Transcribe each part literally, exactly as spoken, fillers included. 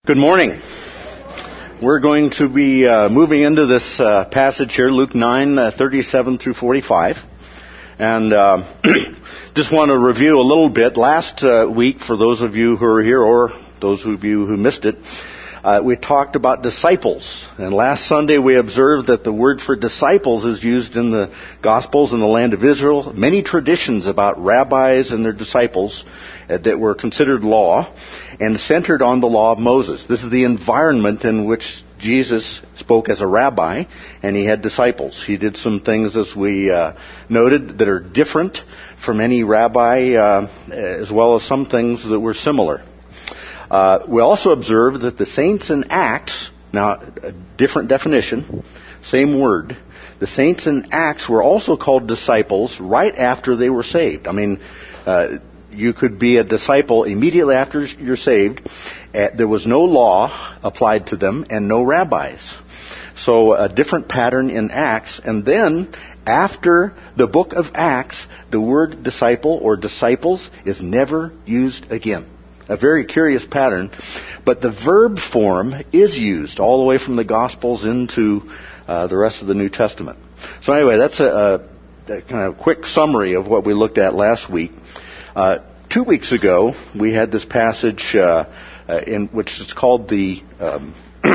Good morning. We're going to be uh, moving into this uh, passage here, Luke nine, uh, thirty-seven through forty-five. And uh, just want to review a little bit. Last uh, week, for those of you who are here or those of you who missed it, uh, we talked about disciples. And last Sunday we observed that the word for disciples is used in the Gospels in the land of Israel. Many traditions about rabbis and their disciples uh, that were considered law and centered on the law of Moses. This is the environment in which Jesus spoke as a rabbi, and he had disciples. He did some things, as we uh, noted, that are different from any rabbi, uh, as well as some things that were similar. Uh, we also observed that the saints in Acts, now a different definition, same word, the saints in Acts were also called disciples right after they were saved. I mean, uh, you could be a disciple immediately after you're saved. Uh, there was no law applied to them and no rabbis. So a different pattern in Acts. And then after the book of Acts, the word disciple or disciples is never used again. A very curious pattern. But the verb form is used all the way from the Gospels into uh, the rest of the New Testament. So anyway, that's a, a, a kind of quick summary of what we looked at last week. Uh, two weeks ago, we had this passage uh, uh, in which is called the um,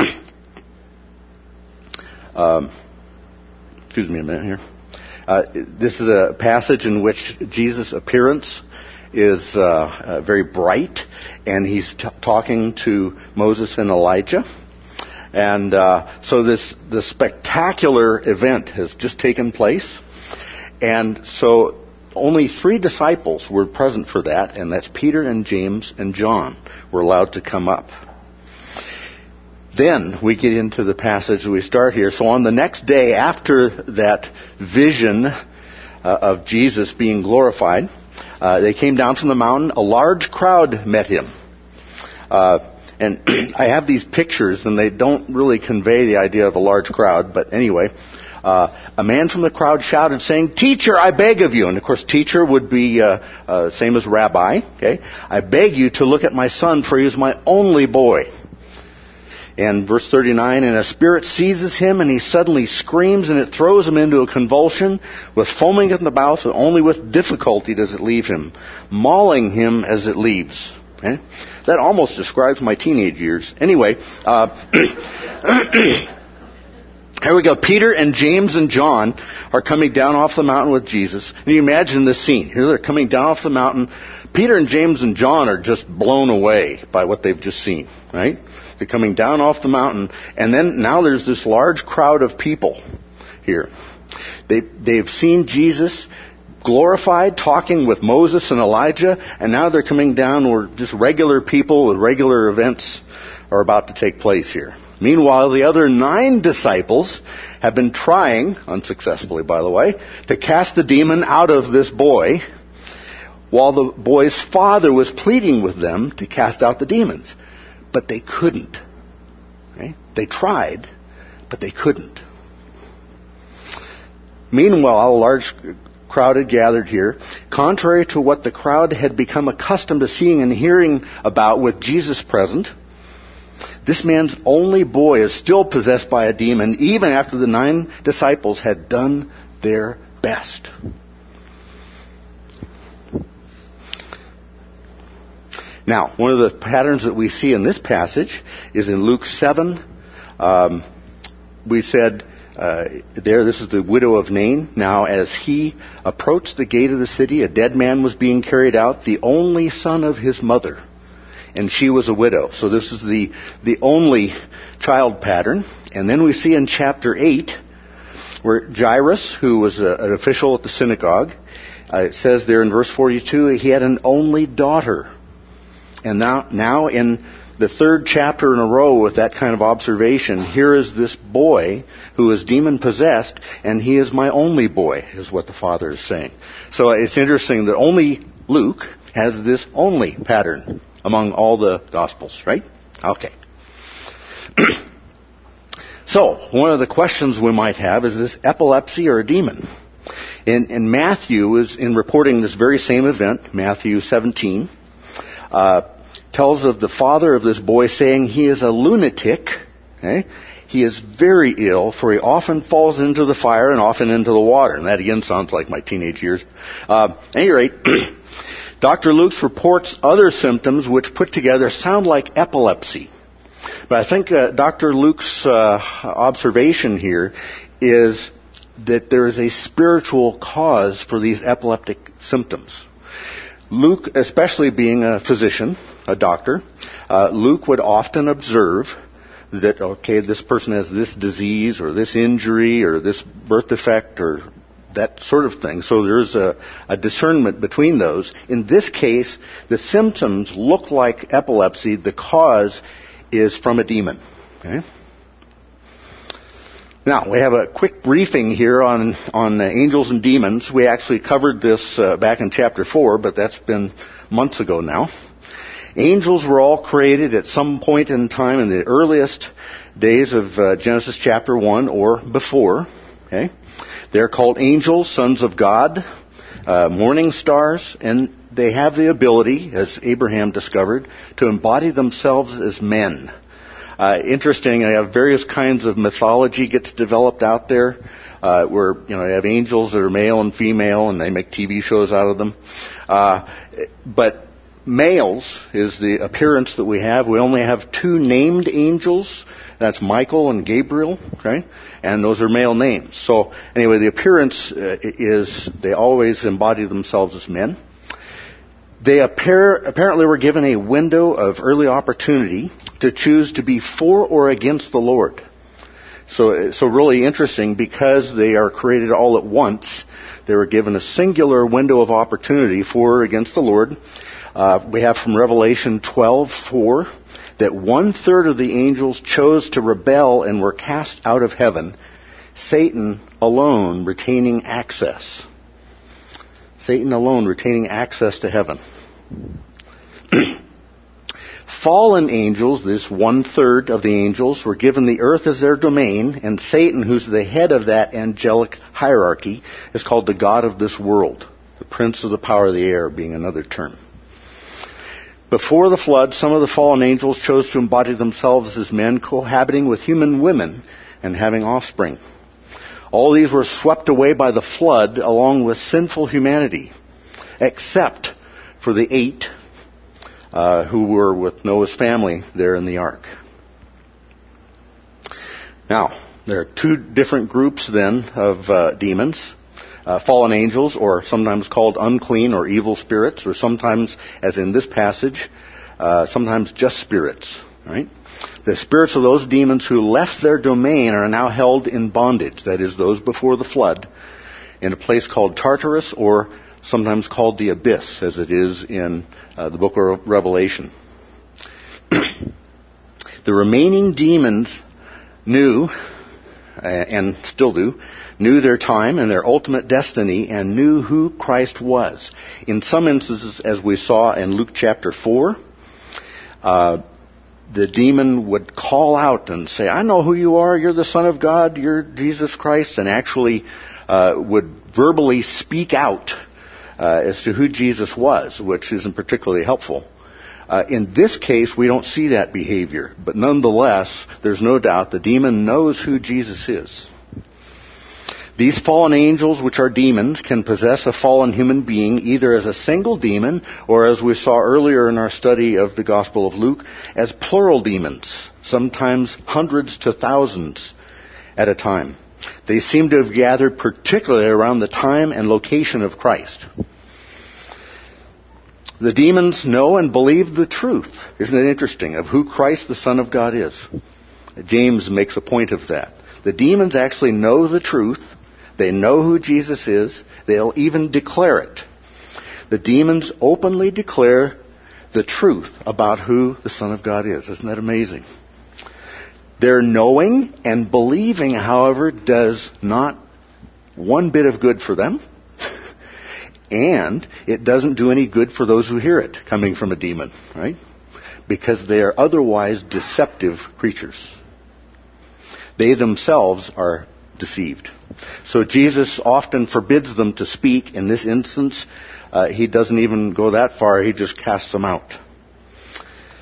um, excuse me a minute here. Uh, this is a passage in which Jesus' appearance is uh, uh, very bright, and he's t- talking to Moses and Elijah. And uh, so this the spectacular event has just taken place, and so only three disciples were present for that, and that's Peter and James and John were allowed to come up. Then we get into the passage we start here. So on the next day after that vision uh, of Jesus being glorified, uh, they came down from the mountain. A large crowd met him. Uh, and I have these pictures, and they don't really convey the idea of a large crowd, but anyway. Uh, a man from the crowd shouted, saying, "Teacher, I beg of you." And of course, teacher would be uh, uh, same as rabbi. Okay, "I beg you to look at my son, for he is my only boy." And verse thirty-nine, "And a spirit seizes him, and he suddenly screams, and it throws him into a convulsion, with foaming in the mouth, and only with difficulty does it leave him, mauling him as it leaves." Okay? That almost describes my teenage years. Anyway, uh, here we go. Peter and James and John are coming down off the mountain with Jesus. And you imagine this scene. Here they're coming down off the mountain. Peter and James and John are just blown away by what they've just seen, right? They're coming down off the mountain. And then now there's this large crowd of people here. They, they've seen Jesus glorified, talking with Moses and Elijah. And now they're coming down where just regular people with regular events are about to take place here. Meanwhile, the other nine disciples have been trying, unsuccessfully by the way, to cast the demon out of this boy, while the boy's father was pleading with them to cast out the demons. But they couldn't. Okay? They tried, but they couldn't. Meanwhile, a large crowd had gathered here. Contrary to what the crowd had become accustomed to seeing and hearing about with Jesus present, this man's only boy is still possessed by a demon, even after the nine disciples had done their best. Now, one of the patterns that we see in this passage is in Luke seven. Um, we said uh, there, this is the widow of Nain. Now, as he approached the gate of the city, a dead man was being carried out, the only son of his mother. And she was a widow. So this is the, the only child pattern. And then we see in chapter eight, where Jairus, who was a, an official at the synagogue, uh, it says there in verse forty-two, he had an only daughter. And now, now in the third chapter in a row with that kind of observation, here is this boy who is demon-possessed, and he is my only boy, is what the father is saying. So it's interesting that only Luke has this only pattern among all the Gospels, right? Okay. So, one of the questions we might have is this epilepsy or a demon? And, and Matthew is in reporting this very same event, Matthew seventeen, uh, tells of the father of this boy saying he is a lunatic. Okay? He is very ill, for he often falls into the fire and often into the water. And that again sounds like my teenage years. Uh, at any rate, Doctor Luke reports other symptoms which put together sound like epilepsy. But I think uh, Doctor Luke's uh, observation here is that there is a spiritual cause for these epileptic symptoms. Luke, especially being a physician, a doctor, uh, Luke would often observe that, okay, this person has this disease or this injury or this birth defect or that sort of thing. So there's a, a discernment between those. In this case, the symptoms look like epilepsy. The cause is from a demon. Okay? Now, we have a quick briefing here on, on uh, angels and demons. We actually covered this uh, back in chapter four, but that's been months ago now. Angels were all created at some point in time in the earliest days of uh, Genesis chapter one or before. Okay? They're called angels, sons of God, uh, morning stars, and they have the ability, as Abraham discovered, to embody themselves as men. Uh, interesting, I have various kinds of mythology gets developed out there, uh, where, you know, they have angels that are male and female, and they make T V shows out of them. Uh, but males is the appearance that we have. We only have two named angels. That's Michael and Gabriel, okay? And those are male names. So, anyway, the appearance uh, is they always embody themselves as men. They appear, apparently were given a window of early opportunity to choose to be for or against the Lord. So, so really interesting, because they are created all at once. They were given a singular window of opportunity for or against the Lord. Uh, we have from Revelation twelve four that one third of the angels chose to rebel and were cast out of heaven. Satan alone retaining access. Satan alone retaining access to heaven. Fallen angels, this one-third of the angels, were given the earth as their domain, and Satan, who's the head of that angelic hierarchy, is called the god of this world, the prince of the power of the air being another term. Before the flood, some of the fallen angels chose to embody themselves as men cohabiting with human women and having offspring. All these were swept away by the flood along with sinful humanity, except for the eight uh, who were with Noah's family there in the ark. Now, there are two different groups then of uh, demons. Uh, fallen angels, or sometimes called unclean or evil spirits, or sometimes, as in this passage, uh, sometimes just spirits. Right? The spirits of those demons who left their domain are now held in bondage, that is, those before the flood, in a place called Tartarus, or sometimes called the abyss, as it is in uh, the book of Revelation. The remaining demons knew, uh, and still do, knew their time and their ultimate destiny, and knew who Christ was. In some instances, as we saw in Luke chapter four, uh, the demon would call out and say, I know who you are, you're the Son of God, you're Jesus Christ, and actually uh, would verbally speak out uh, as to who Jesus was, which isn't particularly helpful. Uh, in this case, we don't see that behavior, but nonetheless, there's no doubt the demon knows who Jesus is. These fallen angels, which are demons, can possess a fallen human being either as a single demon or, as we saw earlier in our study of the Gospel of Luke, as plural demons, sometimes hundreds to thousands at a time. They seem to have gathered particularly around the time and location of Christ. The demons know and believe the truth, isn't it interesting, of who Christ the Son of God is. James makes a point of that. The demons actually know the truth. They know who Jesus is. They'll even declare it. The demons openly declare the truth about who the Son of God is. Isn't that amazing? Their knowing and believing, however, does not one bit of good for them. And it doesn't do any good for those who hear it coming from a demon, right? Because they are otherwise deceptive creatures. They themselves are deceived. So Jesus often forbids them to speak. In this instance, uh, he doesn't even go that far. He just casts them out.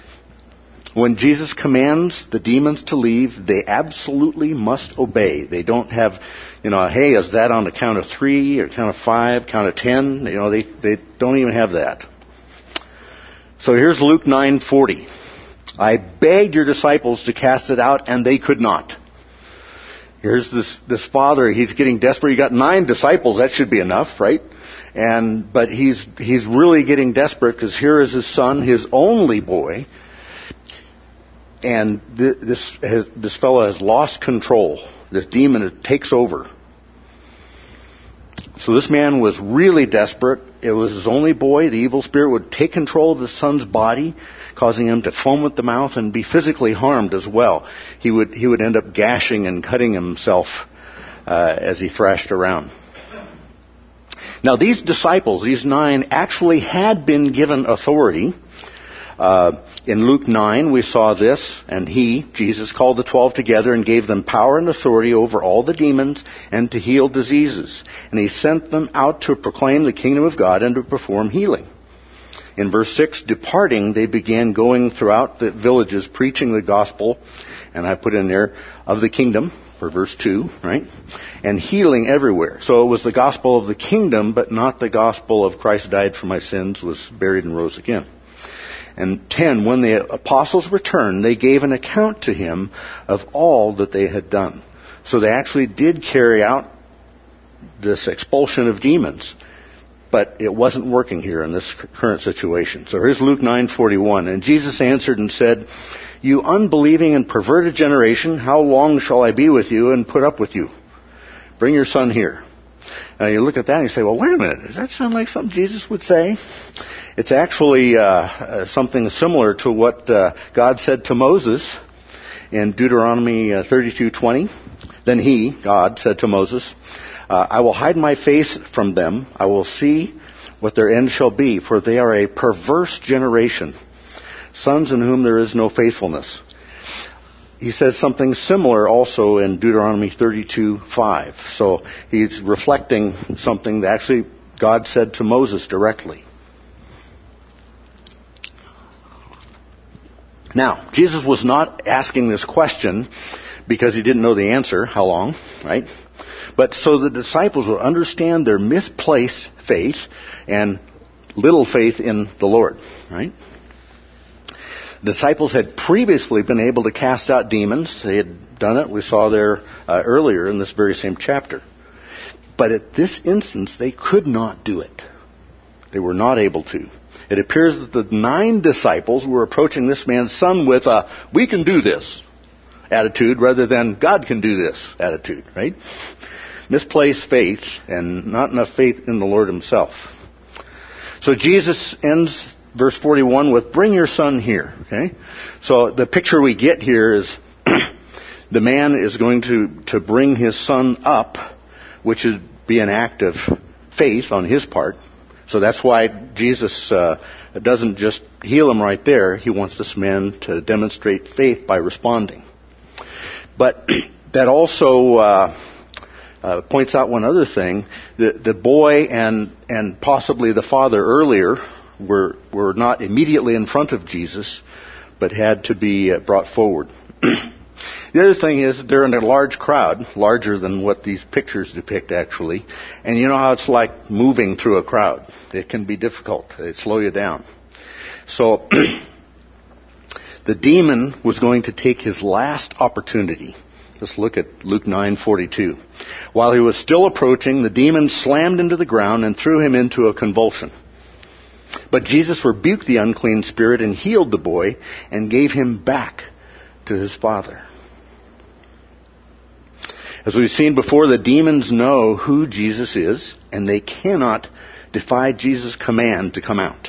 When Jesus commands the demons to leave, they absolutely must obey. They don't have, you know, hey, is that on the count of three or count of five, count of ten? You know, they, they don't even have that. So here's Luke nine forty. I begged your disciples to cast it out, and they could not. Here's this, this father, he's getting desperate. He got nine disciples, that should be enough, right? And, but he's, he's really getting desperate because here is his son, his only boy. And th- this, has, this fellow has lost control. This demon takes over. So this man was really desperate. It was his only boy. The evil spirit would take control of his son's body, causing him to foam at the mouth and be physically harmed as well. He would he would end up gashing and cutting himself uh, as he thrashed around. Now these disciples, these nine, actually had been given authority. Uh, in Luke nine, we saw this, and he, Jesus, called the twelve together and gave them power and authority over all the demons and to heal diseases. And he sent them out to proclaim the kingdom of God and to perform healing. In verse six, departing, they began going throughout the villages, preaching the gospel, and I put in there, of the kingdom, for verse two, right? And healing everywhere. So it was the gospel of the kingdom, but not the gospel of Christ died for my sins, was buried and rose again. And ten, when the apostles returned, they gave an account to him of all that they had done. So they actually did carry out this expulsion of demons. But it wasn't working here in this current situation. So here's Luke nine forty-one. And Jesus answered and said, you unbelieving and perverted generation, how long shall I be with you and put up with you? Bring your son here. Now you look at that and you say, well, wait a minute. Does that sound like something Jesus would say? It's actually uh, uh, something similar to what uh, God said to Moses in Deuteronomy uh, thirty-two twenty. Then he, God, said to Moses, uh, I will hide my face from them. I will see what their end shall be, for they are a perverse generation, sons in whom there is no faithfulness. He says something similar also in Deuteronomy thirty-two five. So he's reflecting something that actually God said to Moses directly. Now, Jesus was not asking this question because he didn't know the answer, how long, right? But so the disciples would understand their misplaced faith and little faith in the Lord, right? The disciples had previously been able to cast out demons. They had done it. We saw there uh, earlier in this very same chapter. But at this instance, they could not do it. They were not able to. It appears that the nine disciples were approaching this man's son with a, we can do this attitude rather than God can do this attitude, right? Misplaced faith and not enough faith in the Lord himself. So Jesus ends verse forty-one with, bring your son here, okay? So the picture we get here is the man is going to, to bring his son up, which would be an act of faith on his part. So that's why Jesus uh, doesn't just heal him right there. He wants this man to demonstrate faith by responding. But that also uh, uh, points out one other thing. The, the boy and and possibly the father earlier were were not immediately in front of Jesus, but had to be uh, brought forward. The other thing is they're in a large crowd, larger than what these pictures depict actually. And you know how it's like moving through a crowd. It can be difficult. They slow you down. So the demon was going to take his last opportunity. Let's look at Luke nine forty-two. While he was still approaching, the demon slammed into the ground and threw him into a convulsion. But Jesus rebuked the unclean spirit and healed the boy and gave him back to his father. As we've seen before, the demons know who Jesus is, and they cannot defy Jesus' command to come out.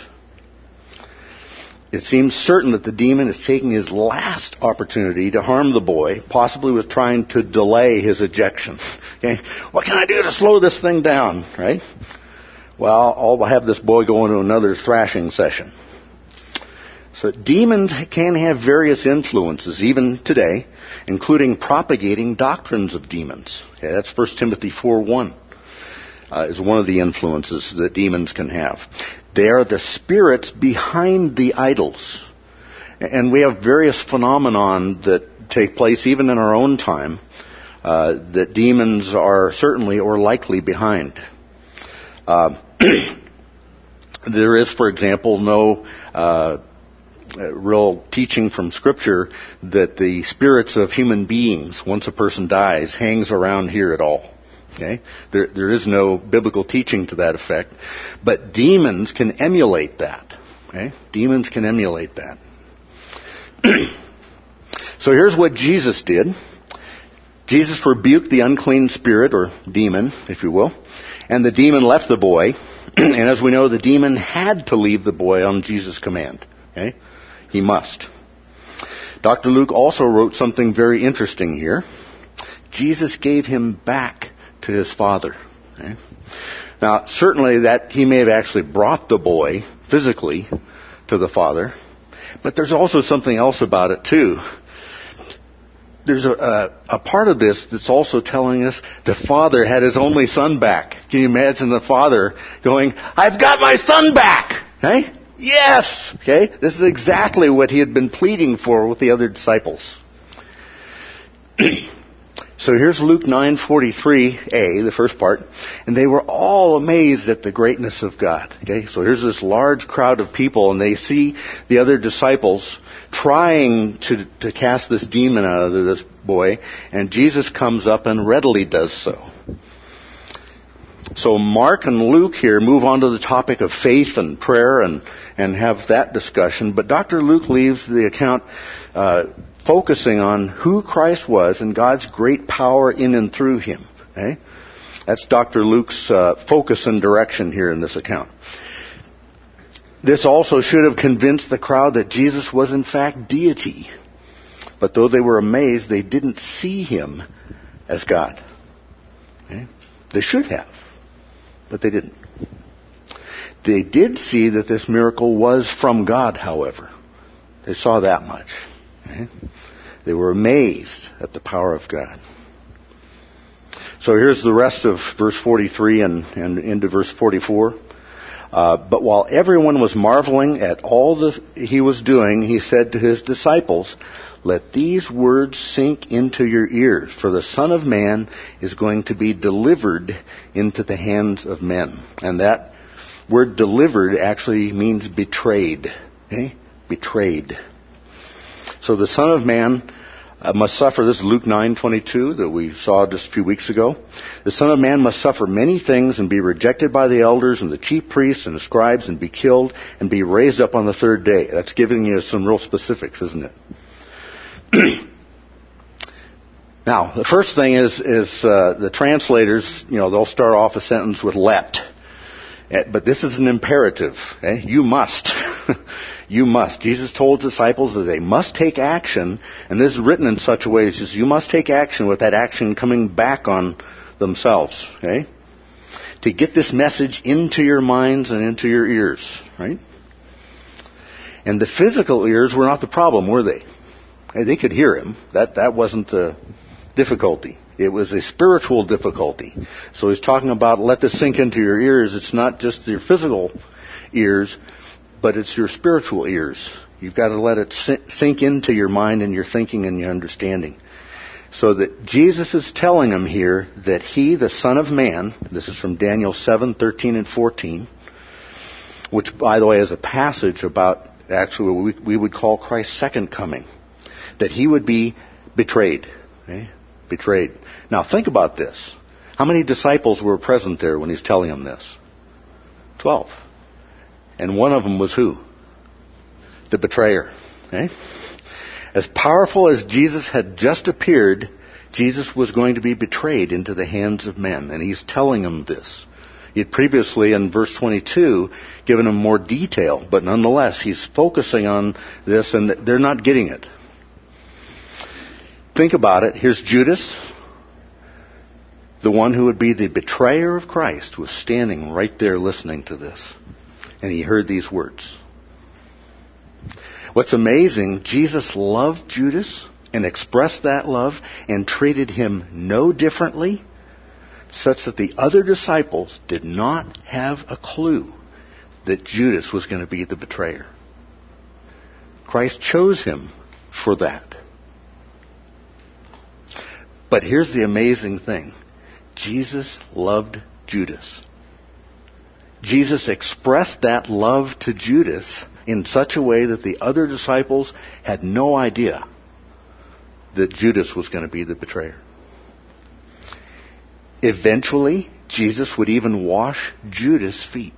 It seems certain that the demon is taking his last opportunity to harm the boy, possibly with trying to delay his ejection. Okay, what can I do to slow this thing down, right? Well, I'll have this boy go into another thrashing session. So demons can have various influences, even today, including propagating doctrines of demons. Okay, that's First Timothy four one, uh, is one of the influences that demons can have. They are the spirits behind the idols. And we have various phenomenon that take place even in our own time uh, that demons are certainly or likely behind. Uh, there is, for example, no uh, real teaching from Scripture that the spirits of human beings, once a person dies, hangs around here at all. Okay? There, there is no biblical teaching to that effect. But demons can emulate that. Okay? Demons can emulate that. So here's what Jesus did. Jesus rebuked the unclean spirit, or demon, if you will, and the demon left the boy. And as we know, the demon had to leave the boy on Jesus' command. Okay? He must. Doctor Luke also wrote something very interesting here. Jesus gave him back to his father. Okay? Now, certainly that he may have actually brought the boy physically to the father, but there's also something else about it too. There's a, a, a part of this that's also telling us the father had his only son back. Can you imagine the father going, "I've got my son back"? Okay? Yes! Okay? This is exactly what he had been pleading for with the other disciples. So here's Luke nine forty-three a, the first part. And they were all amazed at the greatness of God. Okay? So here's this large crowd of people, and they see the other disciples trying to, to cast this demon out of this boy, and Jesus comes up and readily does so. So Mark and Luke here move on to the topic of faith and prayer and, and have that discussion, but Doctor Luke leaves the account uh, focusing on who Christ was and God's great power in and through him. Okay? That's Doctor Luke's uh, focus and direction here in this account. This also should have convinced the crowd that Jesus was in fact deity. But though they were amazed, they didn't see him as God. Okay? They should have, but they didn't. They did see that this miracle was from God, however. They saw that much. Okay? They were amazed at the power of God. So here's the rest of verse forty-three and, and into verse forty-four. Uh, but while everyone was marveling at all that he was doing, he said to his disciples, "Let these words sink into your ears, for the Son of Man is going to be delivered into the hands of men." And that word delivered actually means betrayed. Okay? Betrayed. So the Son of Man uh, must suffer. This is Luke nine twenty-two that we saw just a few weeks ago. The Son of Man must suffer many things and be rejected by the elders and the chief priests and the scribes and be killed and be raised up on the third day. That's giving you some real specifics, isn't it? Now, the first thing is, is uh, the translators, you know, they'll start off a sentence with "let." But this is an imperative. Okay? You must. You must. Jesus told disciples that they must take action, and this is written in such a way, it says you must take action with that action coming back on themselves. Okay? To get this message into your minds and into your ears. Right? And the physical ears were not the problem, were they? They could hear him. That, that wasn't the difficulty. It was a spiritual difficulty. So he's talking about let this sink into your ears. It's not just your physical ears, but it's your spiritual ears. You've got to let it sink into your mind and your thinking and your understanding. So that Jesus is telling them here that he, the Son of Man, this is from Daniel seven, thirteen and fourteen, which, by the way, is a passage about actually what we would call Christ's second coming, that he would be betrayed. Okay? Betrayed. Now think about this. How many disciples were present there when he's telling them this? Twelve. And one of them was who? The betrayer. Okay? As powerful as Jesus had just appeared, Jesus was going to be betrayed into the hands of men. And he's telling them this. He had previously, in verse twenty-two, given them more detail. But nonetheless, he's focusing on this, and they're not getting it. Think about it. Here's Judas, the one who would be the betrayer of Christ, was standing right there listening to this. And he heard these words. What's amazing, Jesus loved Judas and expressed that love and treated him no differently, such that the other disciples did not have a clue that Judas was going to be the betrayer. Christ chose him for that. But here's the amazing thing. Jesus loved Judas. Jesus expressed that love to Judas in such a way that the other disciples had no idea that Judas was going to be the betrayer. Eventually, Jesus would even wash Judas' feet.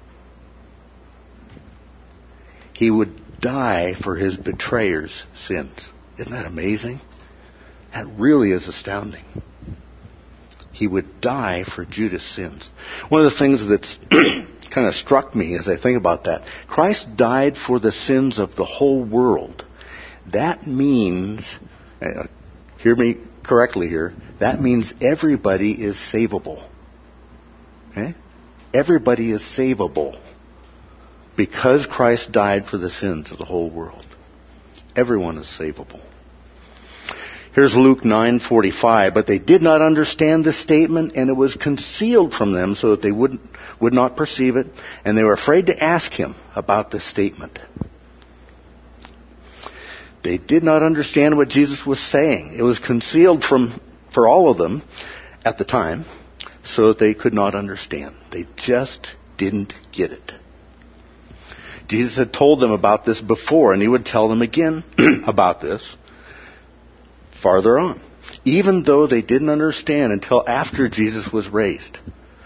He would die for his betrayer's sins. Isn't that amazing? That really is astounding. He would die for Judas' sins. One of the things that's kind of struck me as I think about that, Christ died for the sins of the whole world. That means, uh, hear me correctly here, that means everybody is savable. Okay? Everybody is savable because Christ died for the sins of the whole world. Everyone is savable. Here's Luke nine forty-five. But they did not understand this statement, and it was concealed from them so that they would, would not perceive it, and they were afraid to ask him about this statement. They did not understand what Jesus was saying. It was concealed from for all of them at the time so that they could not understand. They just didn't get it. Jesus had told them about this before, and he would tell them again about this farther on, even though they didn't understand until after Jesus was raised.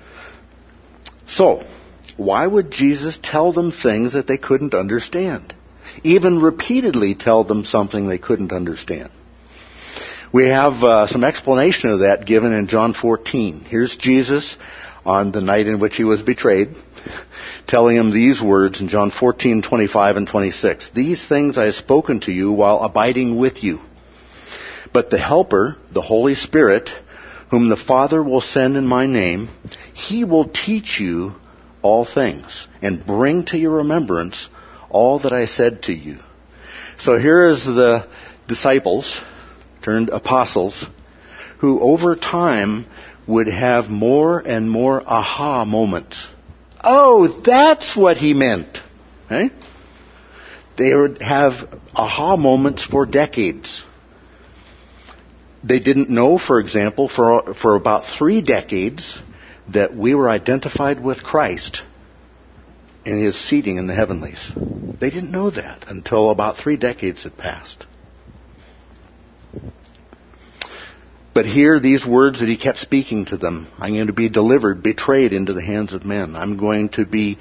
So, why would Jesus tell them things that they couldn't understand? Even repeatedly tell them something they couldn't understand? We have uh, some explanation of that given in John fourteen. Here's Jesus on the night in which he was betrayed, telling him these words in John fourteen twenty-five and twenty-six. These things I have spoken to you while abiding with you. But the Helper, the Holy Spirit, whom the Father will send in my name, he will teach you all things and bring to your remembrance all that I said to you. So here is the disciples turned apostles who over time would have more and more aha moments. Oh, that's what he meant. Eh? They would have aha moments for decades. They didn't know, for example, for for about three decades that we were identified with Christ in his seating in the heavenlies. They didn't know that until about three decades had passed. But here, these words that he kept speaking to them, I'm going to be delivered, betrayed into the hands of men. I'm going to be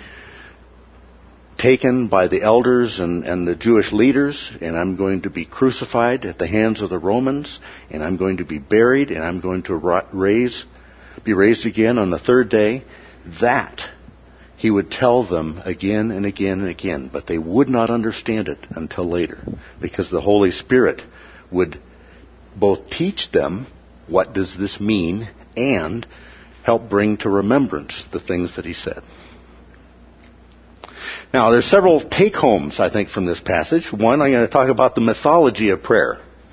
taken by the elders and, and the Jewish leaders, and I'm going to be crucified at the hands of the Romans, and I'm going to be buried, and I'm going to raise, be raised again on the third day. That he would tell them again and again and again, but they would not understand it until later, because the Holy Spirit would both teach them what does this mean and help bring to remembrance the things that he said. Now, there's several take-homes, I think, from this passage. One, I'm going to talk about the mythology of prayer.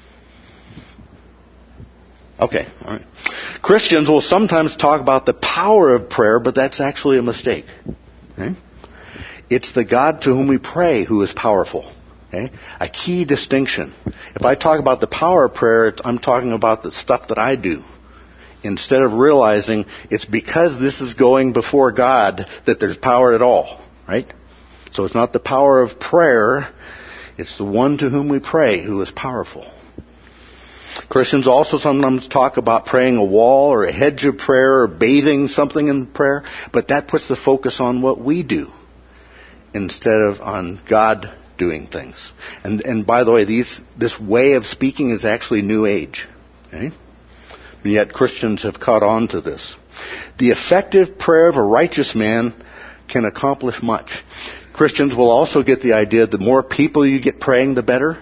Okay, all right. Christians will sometimes talk about the power of prayer, but that's actually a mistake. Okay? It's the God to whom we pray who is powerful. Okay? A key distinction. If I talk about the power of prayer, I'm talking about the stuff that I do. Instead of realizing it's because this is going before God that there's power at all. Right? So it's not the power of prayer. It's the one to whom we pray who is powerful. Christians also sometimes talk about praying a wall or a hedge of prayer or bathing something in prayer, but that puts the focus on what we do instead of on God doing things. And and by the way, these this way of speaking is actually New Age. Okay? And yet Christians have caught on to this. The effective prayer of a righteous man can accomplish much. Christians will also get the idea the more people you get praying, the better.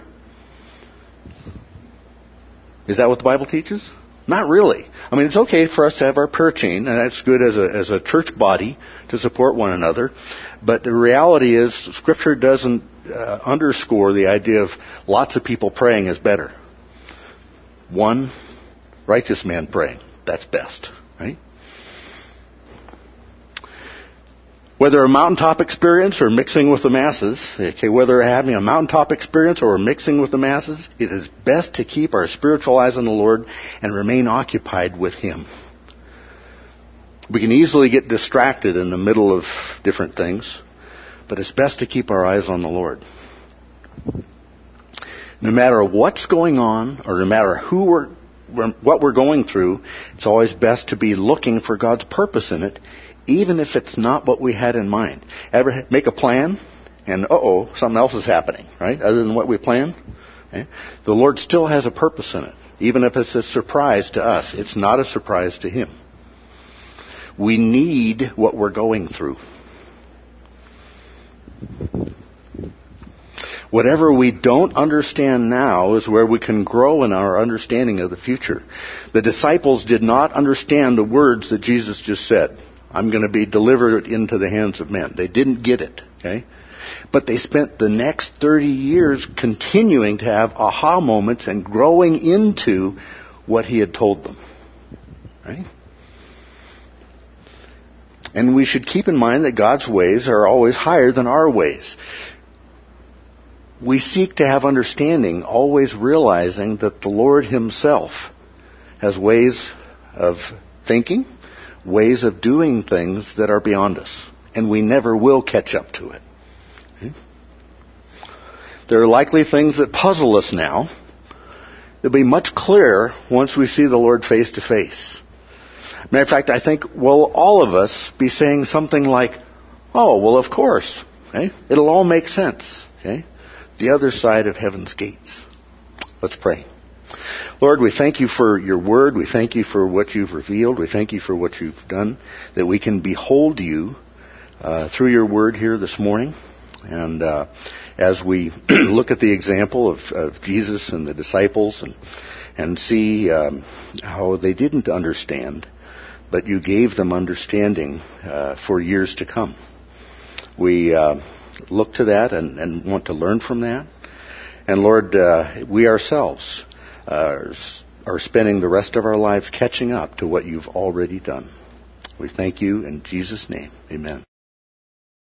Is that what the Bible teaches? Not really. I mean, it's okay for us to have our prayer chain, and that's good as a as a church body to support one another. But the reality is, Scripture doesn't uh, underscore the idea of lots of people praying is better. One righteous man praying, that's best, right? Whether a mountaintop experience or mixing with the masses, okay, whether having a mountaintop experience or mixing with the masses, it is best to keep our spiritual eyes on the Lord and remain occupied with Him. We can easily get distracted in the middle of different things, but it's best to keep our eyes on the Lord. No matter what's going on, or no matter who we're, what we're going through, it's always best to be looking for God's purpose in it, even if it's not what we had in mind. Ever make a plan, and uh-oh, something else is happening, right? Other than what we planned? Okay? The Lord still has a purpose in it. Even if it's a surprise to us, it's not a surprise to Him. We need what we're going through. Whatever we don't understand now is where we can grow in our understanding of the future. The disciples did not understand the words that Jesus just said. I'm going to be delivered into the hands of men. They didn't get it, okay? But they spent the next thirty years continuing to have aha moments and growing into what He had told them, right? And we should keep in mind that God's ways are always higher than our ways. We seek to have understanding, always realizing that the Lord Himself has ways of thinking, ways of doing things that are beyond us. And we never will catch up to it. Okay? There are likely things that puzzle us now. They'll be much clearer once we see the Lord face to face. Matter of fact, I think, well, all of us be saying something like, oh, well, of course. Okay? It'll all make sense. Okay? The other side of heaven's gates. Let's pray. Lord, we thank You for Your word. We thank You for what You've revealed. We thank You for what You've done, that we can behold You uh, through Your word here this morning. And uh, as we look at the example of, of Jesus and the disciples and, and see um, how they didn't understand, but You gave them understanding uh, for years to come. We uh, look to that and, and want to learn from that. And Lord, uh, we ourselves uh, are spending the rest of our lives catching up to what You've already done. We thank You in Jesus' name. Amen.